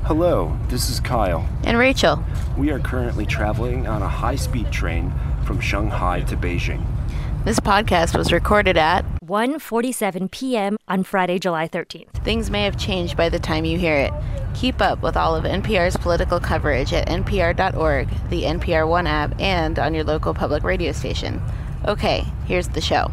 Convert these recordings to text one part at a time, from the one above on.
Hello, this is Kyle. And Rachel. We are currently traveling on a high-speed train from Shanghai to Beijing. This podcast was recorded at 1:47 p.m. on Friday, July 13th. Things may have changed by the time you hear it. Keep up with all of NPR's political coverage at npr.org, the NPR One app, and on your local public radio station. Okay, here's the show.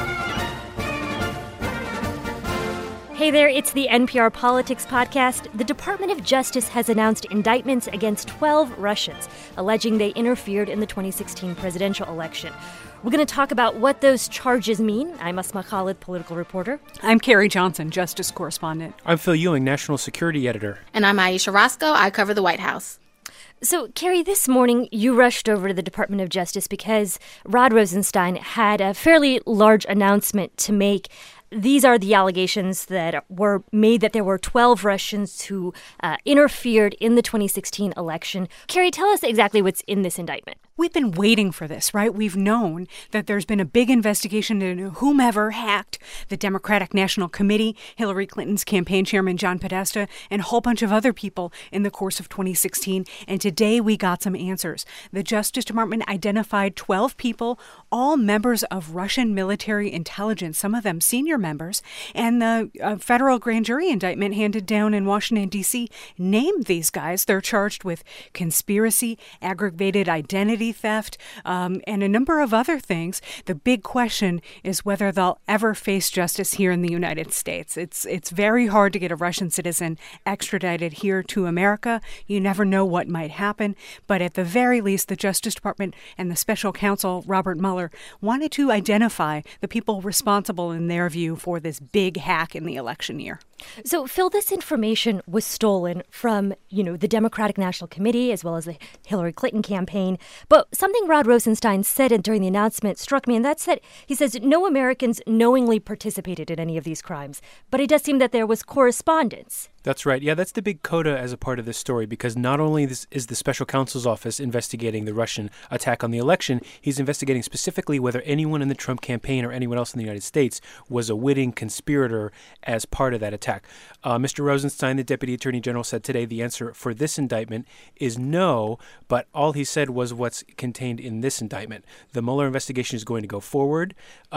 Hey there, it's the NPR Politics Podcast. The Department of Justice has announced indictments against 12 Russians, alleging they interfered in the 2016 presidential election. We're going to talk about what those charges mean. I'm Asma Khalid, political reporter. I'm Carrie Johnson, justice correspondent. I'm Phil Ewing, national security editor. And I'm Aisha Roscoe. I cover the White House. So, Carrie, this morning you rushed over to the Department of Justice because Rod Rosenstein had a fairly large announcement to make. These are the allegations that were made that there were 12 Russians who interfered in the 2016 election. Carrie, tell us exactly what's in this indictment. We've been waiting for this, right? We've known that there's been a big investigation into whomever hacked the Democratic National Committee, Hillary Clinton's campaign chairman, John Podesta, and a whole bunch of other people in the course of 2016. And today we got some answers. The Justice Department identified 12 people, all members of Russian military intelligence, some of them senior members. And the federal grand jury indictment handed down in Washington, D.C. named these guys. They're charged with conspiracy, aggravated identity theft, and a number of other things. The big question is whether they'll ever face justice here in the United States. It's very hard to get a Russian citizen extradited here to America. You never know what might happen. But at the very least, the Justice Department and the special counsel, Robert Mueller, wanted to identify the people responsible, in their view, for this big hack in the election year. So, Phil, this information was stolen from, the Democratic National Committee as well as the Hillary Clinton campaign. But something Rod Rosenstein said during the announcement struck me, and that's that he says no Americans knowingly participated in any of these crimes. But it does seem that there was correspondence. That's right. Yeah, that's the big coda as a part of this story, because not only is the special counsel's office investigating the Russian attack on the election, he's investigating specifically whether anyone in the Trump campaign or anyone else in the United States was a witting conspirator as part of that attack. Mr. Rosenstein, the Deputy Attorney General, said today the answer for this indictment is no, but all he said was what's contained in this indictment. The Mueller investigation is going to go forward.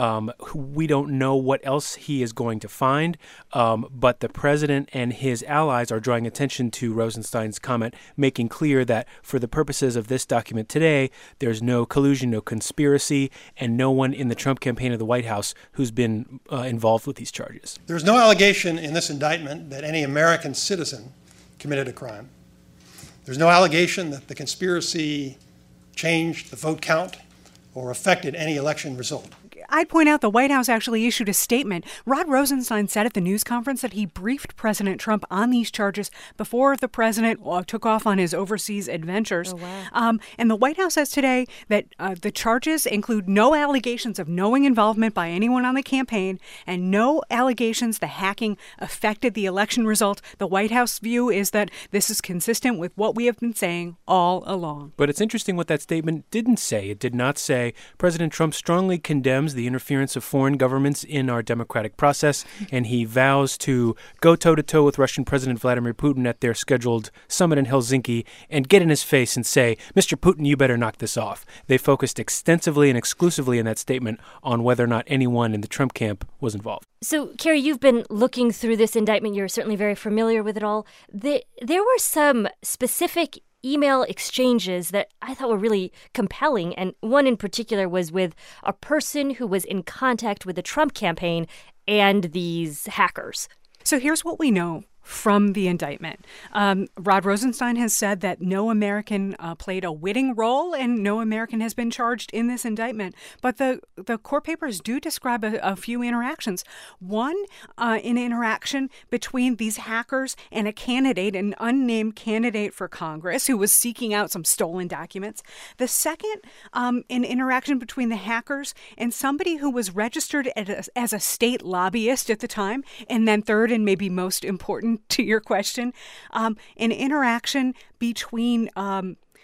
We don't know what else he is going to find, but the president and his allies are drawing attention to Rosenstein's comment, making clear that for the purposes of this document today, there's no collusion, no conspiracy, and no one in the Trump campaign or the White House who's been involved with these charges. There's no allegation in this indictment that any American citizen committed a crime. There's no allegation that the conspiracy changed the vote count or affected any election result. I'd point out the White House actually issued a statement. Rod Rosenstein said at the news conference that he briefed President Trump on these charges before the president took off on his overseas adventures. Oh, wow. And the White House says today that the charges include no allegations of knowing involvement by anyone on the campaign and no allegations the hacking affected the election result. The White House view is that this is consistent with what we have been saying all along. But it's interesting what that statement didn't say. It did not say President Trump strongly condemns the interference of foreign governments in our democratic process, and he vows to go toe-to-toe with Russian President Vladimir Putin at their scheduled summit in Helsinki and get in his face and say, Mr. Putin, you better knock this off. They focused extensively and exclusively in that statement on whether or not anyone in the Trump camp was involved. So, Carrie, you've been looking through this indictment. You're certainly very familiar with it all. There were some specific email exchanges that I thought were really compelling, and one in particular was with a person who was in contact with the Trump campaign and these hackers. So here's what we know from the indictment. Rod Rosenstein has said that no American played a witting role and no American has been charged in this indictment. But the court papers do describe a few interactions. One, an interaction between these hackers and a candidate, an unnamed candidate for Congress who was seeking out some stolen documents. The second, an interaction between the hackers and somebody who was registered as a state lobbyist at the time. And then third, and maybe most important to your question, an interaction between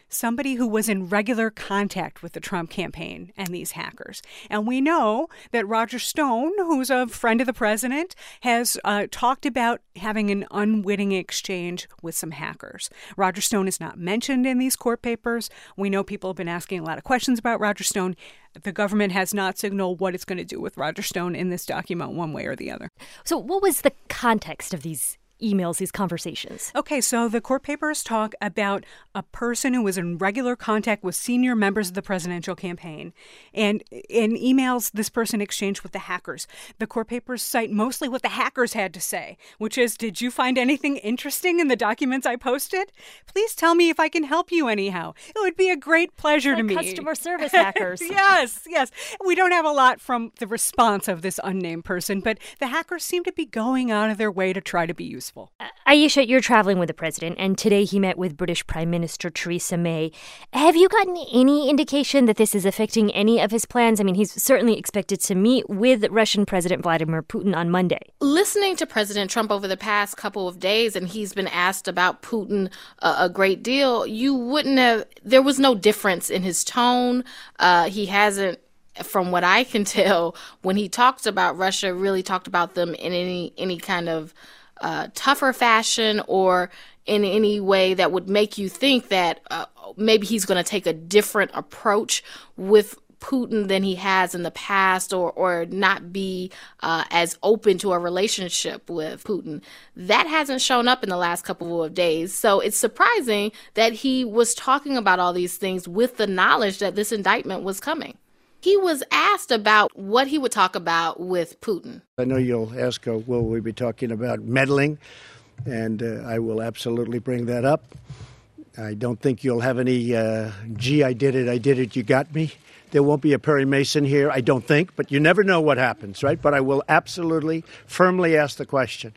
somebody who was in regular contact with the Trump campaign and these hackers. And we know that Roger Stone, who's a friend of the president, has talked about having an unwitting exchange with some hackers. Roger Stone is not mentioned in these court papers. We know people have been asking a lot of questions about Roger Stone. The government has not signaled what it's going to do with Roger Stone in this document one way or the other. So what was the context of these emails, these conversations? Okay, so the court papers talk about a person who was in regular contact with senior members of the presidential campaign. And in emails this person exchanged with the hackers. The court papers cite mostly what the hackers had to say, which is, did you find anything interesting in the documents I posted? Please tell me if I can help you anyhow. It would be a great pleasure to me. Customer service hackers. Yes. We don't have a lot from the response of this unnamed person, but the hackers seem to be going out of their way to try to be useful. Ayesha, you're traveling with the president, and today he met with British Prime Minister Theresa May. Have you gotten any indication that this is affecting any of his plans? I mean, he's certainly expected to meet with Russian President Vladimir Putin on Monday. Listening to President Trump over the past couple of days, and he's been asked about Putin a great deal, there was no difference in his tone. He hasn't, from what I can tell, when he talked about Russia, really talked about them in any kind of tougher fashion or in any way that would make you think that maybe he's going to take a different approach with Putin than he has in the past, or not be as open to a relationship with Putin. That hasn't shown up in the last couple of days. So it's surprising that he was talking about all these things with the knowledge that this indictment was coming. He was asked about what he would talk about with Putin. I know you'll ask, will we be talking about meddling? And I will absolutely bring that up. I don't think you'll have any, I did it, you got me. There won't be a Perry Mason here, I don't think, but you never know what happens, right? But I will absolutely, firmly ask the question.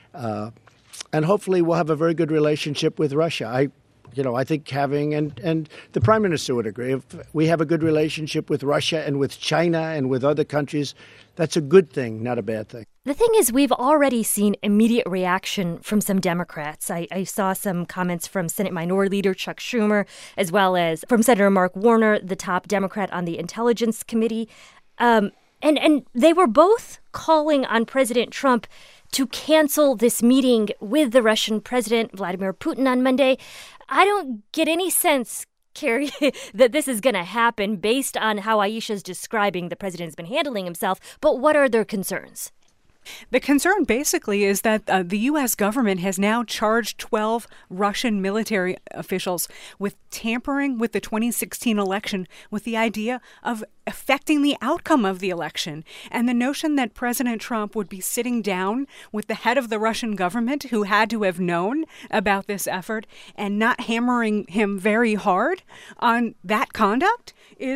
And hopefully we'll have a very good relationship with Russia. I think having, and the Prime Minister would agree, if we have a good relationship with Russia and with China and with other countries, that's a good thing, not a bad thing. The thing is, we've already seen immediate reaction from some Democrats. I saw some comments from Senate Minority Leader Chuck Schumer, as well as from Senator Mark Warner, the top Democrat on the Intelligence Committee. And they were both calling on President Trump to cancel this meeting with the Russian President Vladimir Putin on Monday. I don't get any sense, Carrie, that this is going to happen based on how Ayesha's describing the president's been handling himself. But what are their concerns? The concern basically is that the U.S. government has now charged 12 Russian military officials with tampering with the 2016 election with the idea of affecting the outcome of the election. And the notion that President Trump would be sitting down with the head of the Russian government, who had to have known about this effort, and not hammering him very hard on that conduct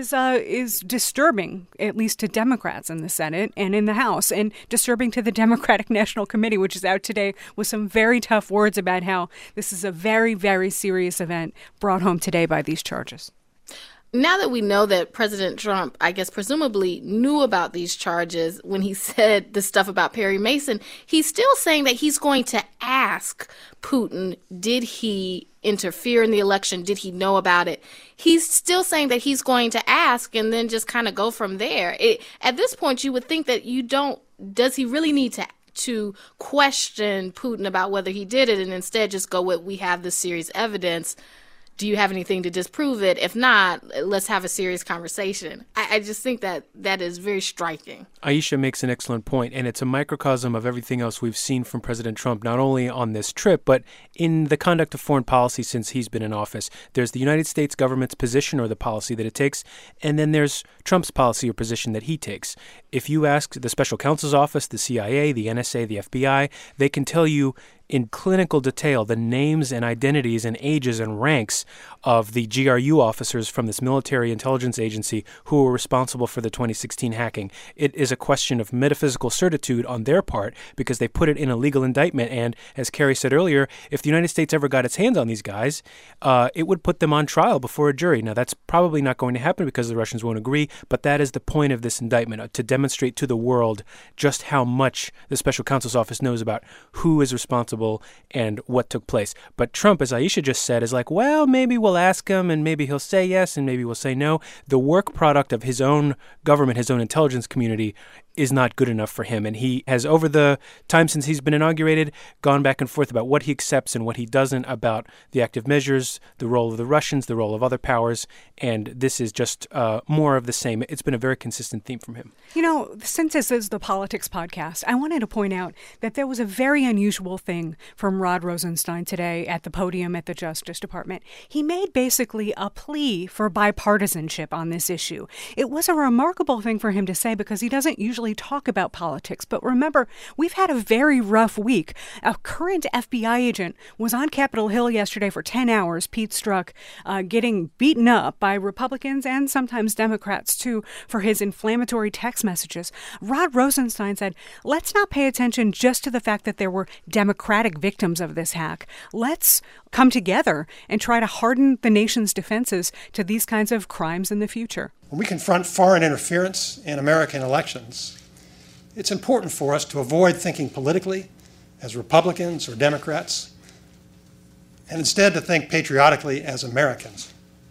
is disturbing, at least to Democrats in the Senate and in the House, and disturbing to the Democratic National Committee, which is out today with some very tough words about how this is a very, very serious event brought home today by these charges. Now that we know that President Trump, I guess, presumably knew about these charges when he said the stuff about Perry Mason, he's still saying that he's going to ask Putin, did he interfere in the election? Did he know about it? He's still saying that he's going to ask and then just kind of go from there. At this point, you would think that does he really need to question Putin about whether he did it, and instead just go with, we have this serious evidence. Do you have anything to disprove it? If not, let's have a serious conversation. I just think that is very striking. Ayesha makes an excellent point, and it's a microcosm of everything else we've seen from President Trump, not only on this trip, but in the conduct of foreign policy since he's been in office. There's the United States government's position or the policy that it takes, and then there's Trump's policy or position that he takes. If you ask the Special Counsel's Office, the CIA, the NSA, the FBI, they can tell you in clinical detail the names and identities and ages and ranks of the GRU officers from this military intelligence agency who were responsible for the 2016 hacking. It is a question of metaphysical certitude on their part because they put it in a legal indictment. And as Carrie said earlier, if the United States ever got its hands on these guys, it would put them on trial before a jury. Now, that's probably not going to happen because the Russians won't agree, but that is the point of this indictment, to demonstrate to the world just how much the Special Counsel's Office knows about who is responsible accountable and what took place. But Trump, as Aisha just said, is like, well, maybe we'll ask him and maybe he'll say yes and maybe we'll say no. The work product of his own government, his own intelligence community, is not good enough for him. And he has, over the time since he's been inaugurated, gone back and forth about what he accepts and what he doesn't about the active measures, the role of the Russians, the role of other powers. And this is just more of the same. It's been a very consistent theme from him. You know, since this is the Politics Podcast, I wanted to point out that there was a very unusual thing from Rod Rosenstein today at the podium at the Justice Department. He made basically a plea for bipartisanship on this issue. It was a remarkable thing for him to say because he doesn't usually talk about politics. But remember, we've had a very rough week. A current FBI agent was on Capitol Hill yesterday for 10 hours, Pete Strzok, getting beaten up by Republicans and sometimes Democrats, too, for his inflammatory text messages. Rod Rosenstein said, let's not pay attention just to the fact that there were Democratic victims of this hack. Let's come together and try to harden the nation's defenses to these kinds of crimes in the future. When we confront foreign interference in American elections, it's important for us to avoid thinking politically as Republicans or Democrats, and instead to think patriotically as Americans.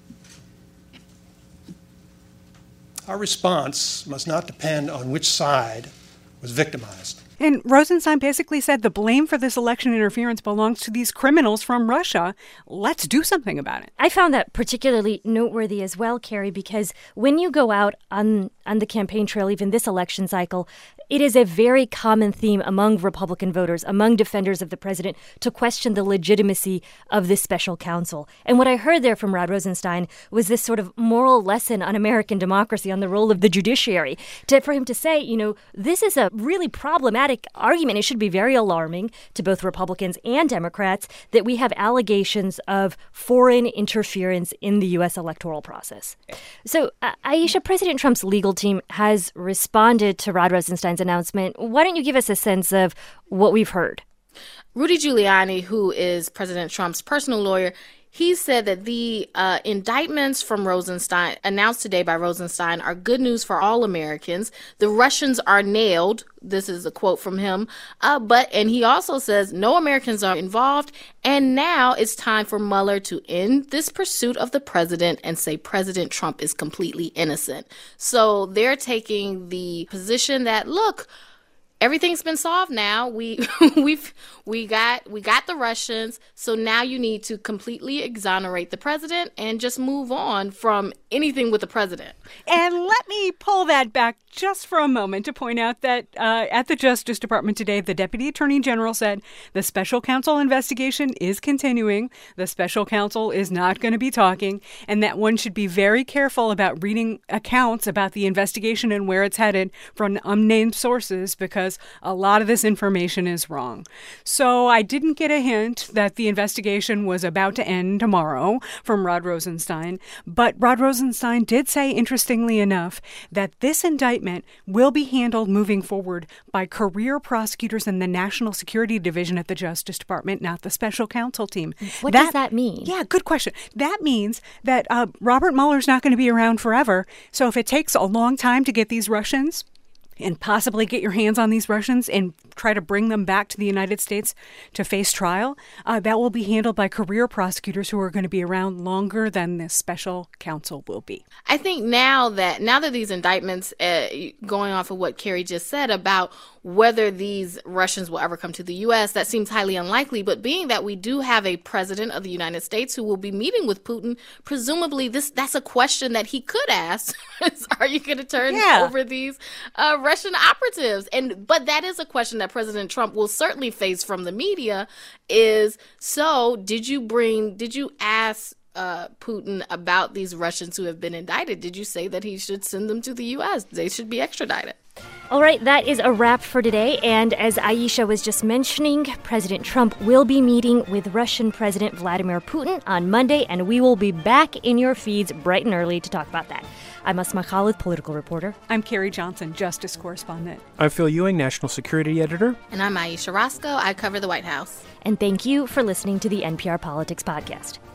Our response must not depend on which side was victimized. And Rosenstein basically said the blame for this election interference belongs to these criminals from Russia. Let's do something about it. I found that particularly noteworthy as well, Carrie, because when you go out on the campaign trail, even this election cycle, it is a very common theme among Republican voters, among defenders of the president, to question the legitimacy of this special counsel. And what I heard there from Rod Rosenstein was this sort of moral lesson on American democracy, on the role of the judiciary, for him to say, you know, this is a really problematic argument. It should be very alarming to both Republicans and Democrats that we have allegations of foreign interference in the U.S. electoral process. So, Aisha, President Trump's legal team has responded to Rod Rosenstein's announcement. Why don't you give us a sense of what we've heard? Rudy Giuliani, who is President Trump's personal lawyer, he said that the indictments from Rosenstein, announced today by Rosenstein, are good news for all Americans. The Russians are nailed. This is a quote from him. And he also says no Americans are involved. And now it's time for Mueller to end this pursuit of the president and say President Trump is completely innocent. So they're taking the position that, look, everything's been solved now. We got the Russians. So now you need to completely exonerate the president and just move on from anything with the president. And let me pull that back just for a moment to point out that at the Justice Department today, the Deputy Attorney General said the special counsel investigation is continuing. The special counsel is not going to be talking, and that one should be very careful about reading accounts about the investigation and where it's headed from unnamed sources, because a lot of this information is wrong. So I didn't get a hint that the investigation was about to end tomorrow from Rod Rosenstein, but Rod Rosenstein did say, interestingly enough, that this indictment will be handled moving forward by career prosecutors in the National Security Division at the Justice Department, not the special counsel team. What does that mean? Yeah, good question. That means that Robert Mueller's not going to be around forever. So if it takes a long time to get these Russians and possibly get your hands on these Russians and try to bring them back to the United States to face trial, that will be handled by career prosecutors who are going to be around longer than this special counsel will be. I think now that these indictments, going off of what Carrie just said about whether these Russians will ever come to the U.S., that seems highly unlikely. But being that we do have a president of the United States who will be meeting with Putin, presumably that's a question that he could ask. Are you going to turn over these Russian operatives? But that is a question that President Trump will certainly face from the media is, so did you ask Putin about these Russians who have been indicted? Did you say that he should send them to the U.S.? They should be extradited. All right, that is a wrap for today. And as Aisha was just mentioning, President Trump will be meeting with Russian President Vladimir Putin on Monday, and we will be back in your feeds bright and early to talk about that. I'm Asma Khalid, political reporter. I'm Carrie Johnson, justice correspondent. I'm Phil Ewing, national security editor. And I'm Aisha Roscoe. I cover the White House. And thank you for listening to the NPR Politics Podcast.